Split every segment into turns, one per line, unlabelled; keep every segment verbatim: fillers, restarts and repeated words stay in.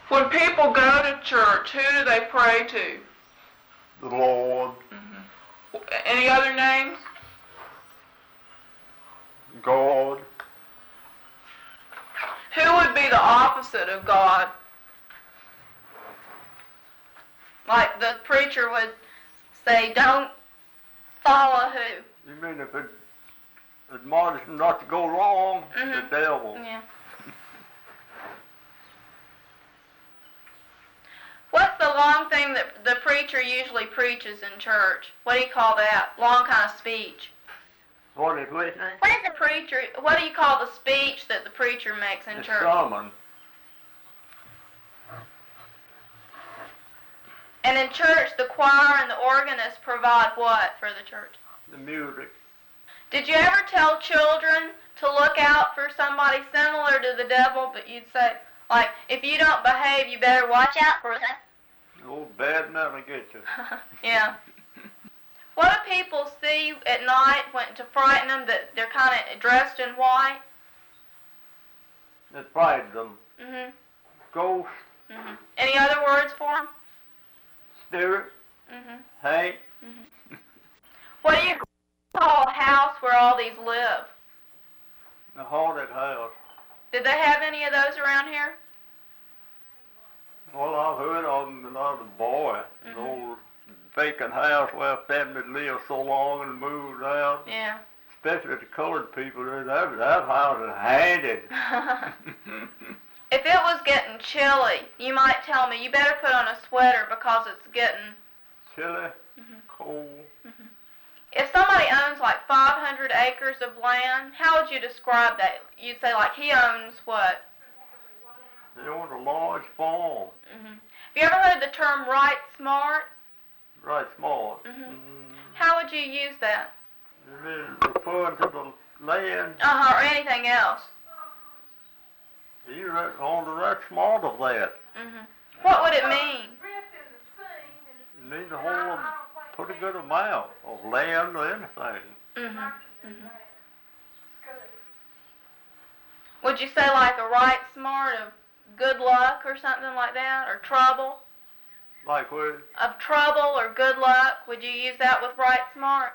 When people go to church, who do they pray to?
The Lord.
Mm-hmm. Any other names?
God.
Who would be the opposite of God? Like the preacher would say, don't follow who?
You mean if it admonishes not to go wrong,
mm-hmm.
the devil.
Yeah. What's the long thing that the preacher usually preaches in church? What do you call that? Long kind of speech.
What is it?
What is the preacher, what do you call the speech that the preacher makes in
the
church?
sermon.
And in church, the choir and the organist provide what for the church?
The music.
Did you ever tell children to look out for somebody similar to the devil, but you'd say, like, if you don't behave, you better watch out for them?
The old bad man will get you.
Yeah. What do people see at night when, to frighten them, that they're kind of dressed in white?
It frightens them.
Mm-hmm.
Ghost.
Mm-hmm. Any other words for them?
Spirit.
Mm-hmm.
Hank.
Mm-hmm. What do you call a house where all these live?
A haunted house.
Did they have any of those around here?
Well, I've heard of them when I was a boy.
Mm-hmm.
The old vacant house where family lived so long and moved out.
Yeah.
Especially the colored people. That, that house is haunted.
If it was getting chilly, you might tell me, you better put on a sweater because it's getting...
Chilly,
mm-hmm.
cold.
Mm-hmm. If somebody owns like five hundred acres of land, how would you describe that? You'd say like he owns what?
They own a large farm.
Mm-hmm. Have you ever heard the term right smart?
Right, small.
Mm-hmm.
Mm.
How would you use that?
You mean referring to the land?
Uh-huh, or anything else.
You're right, on the right smart of that.
Mm-hmm. What would it mean?
It means a whole pretty good amount of land or anything.
Mm-hmm. Mm-hmm. Would you say like a right smart of good luck or something like that, or trouble?
Like what?
Of trouble or good luck, would you use that with right smart?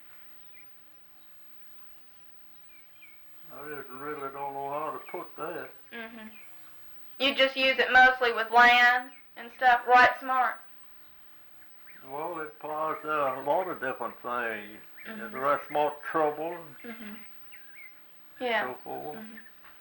I just really don't know how to put that.
Mm-hmm. You just use it mostly with land and stuff, right smart?
Well, it applies to a lot of different things.
Mm-hmm.
There's right smart trouble and
Mm-hmm. Yeah.
so forth.
Mm-hmm.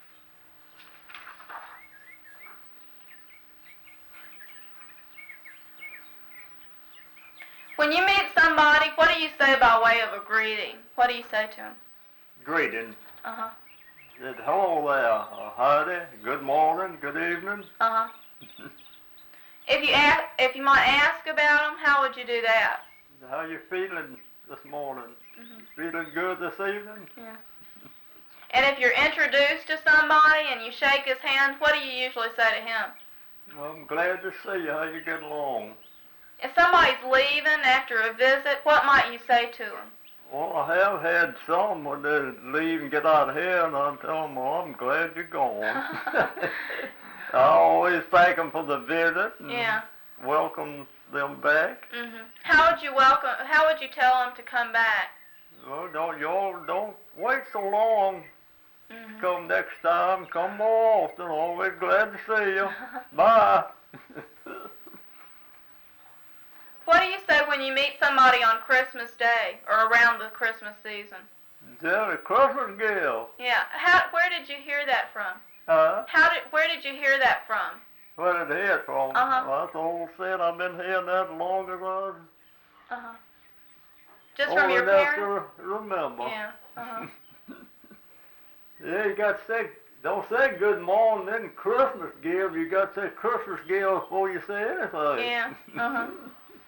When you meet somebody, what do you say by way of a greeting? What do you say to them?
Greeting.
Uh-huh.
Said, hello there, uh, howdy, good morning, good evening.
Uh-huh. If you ask, if you might ask about them, how would you do that?
How you feeling this morning?
Mm-hmm.
Feeling good this evening?
Yeah. And if you're introduced to somebody and you shake his hand, what do you usually say to him?
I'm glad to see you. How you get along?
If somebody's leaving after a visit, what might you say to them?
Well, I have had some when they leave and get out of here, and I tell them, well, I'm glad you're gone. I always thank them for the visit and
Yeah.
welcome them back.
Mm-hmm. How would you welcome? How would you tell them to come back?
Well, don't y'all don't wait so long.
Mm-hmm.
Come next time. Come more often. Always glad to see you. Bye.
What do you say when you meet somebody on Christmas Day or around the Christmas season?
Tell the Christmas gift.
Yeah. How? Where did you hear that from?
Huh?
How did? Where did you hear that from?
Where did it hear from?
Uh-huh.
Well, that's old said. I've been hearing that long as I was
Uh-huh. Just
old
from your
enough
parents?
to remember.
Yeah. Uh-huh.
Yeah, you got to say, don't say good morning, then Christmas gift. You got to say Christmas gift before you say anything.
Yeah. Uh-huh.